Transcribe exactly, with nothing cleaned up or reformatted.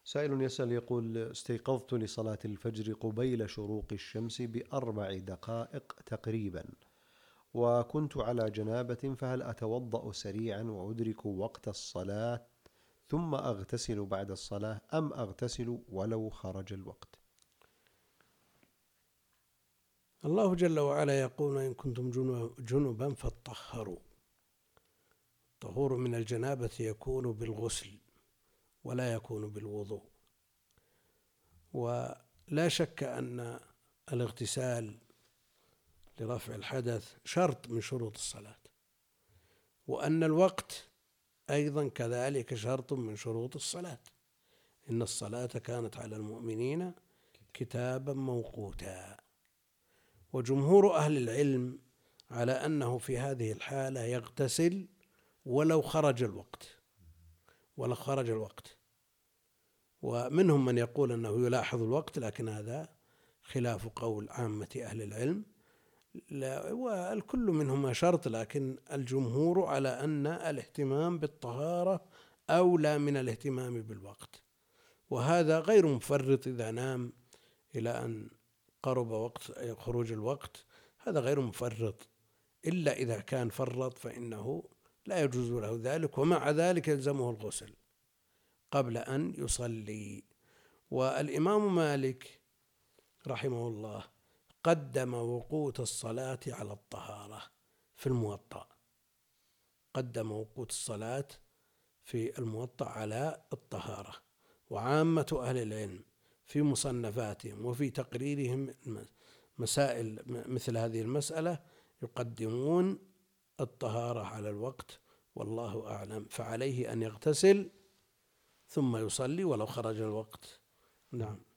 سائل يسأل يقول: استيقظت لصلاة الفجر قبيل شروق الشمس بأربع دقائق تقريبا، وكنت على جنابة، فهل أتوضأ سريعا وأدرك وقت الصلاة ثم أغتسل بعد الصلاة، أم أغتسل ولو خرج الوقت؟ الله جل وعلا يقول: إن كنتم جنبا فاطهروا. الطهور من الجنابة يكون بالغسل ولا يكون بالوضوء، ولا شك أن الاغتسال لرفع الحدث شرط من شروط الصلاة، وأن الوقت أيضا كذلك شرط من شروط الصلاة. إن الصلاة كانت على المؤمنين كتابا موقوتا. وجمهور أهل العلم على أنه في هذه الحالة يغتسل ولو خرج الوقت ولو خرج الوقت ومنهم من يقول أنه يلاحظ الوقت، لكن هذا خلاف قول عامة أهل العلم، والكل منهما شرط، لكن الجمهور على أن الاهتمام بالطهارة أولى من الاهتمام بالوقت، وهذا غير مفرط إذا نام إلى أن قرب وقت خروج الوقت، هذا غير مفرط، إلا إذا كان فرط فإنه لا يجوز له ذلك، ومع ذلك يلزمه الغسل قبل أن يصلي. والإمام مالك رحمه الله قدم وقوت الصلاة على الطهارة في الموطأ، قدم وقوت الصلاة في الموطأ على الطهارة. وعامة أهل العلم في مصنفاتهم وفي تقريرهم مسائل مثل هذه المسألة يقدمون الطهارة على الوقت، والله أعلم. فعليه أن يغتسل ثم يصلي ولو خرج الوقت. نعم.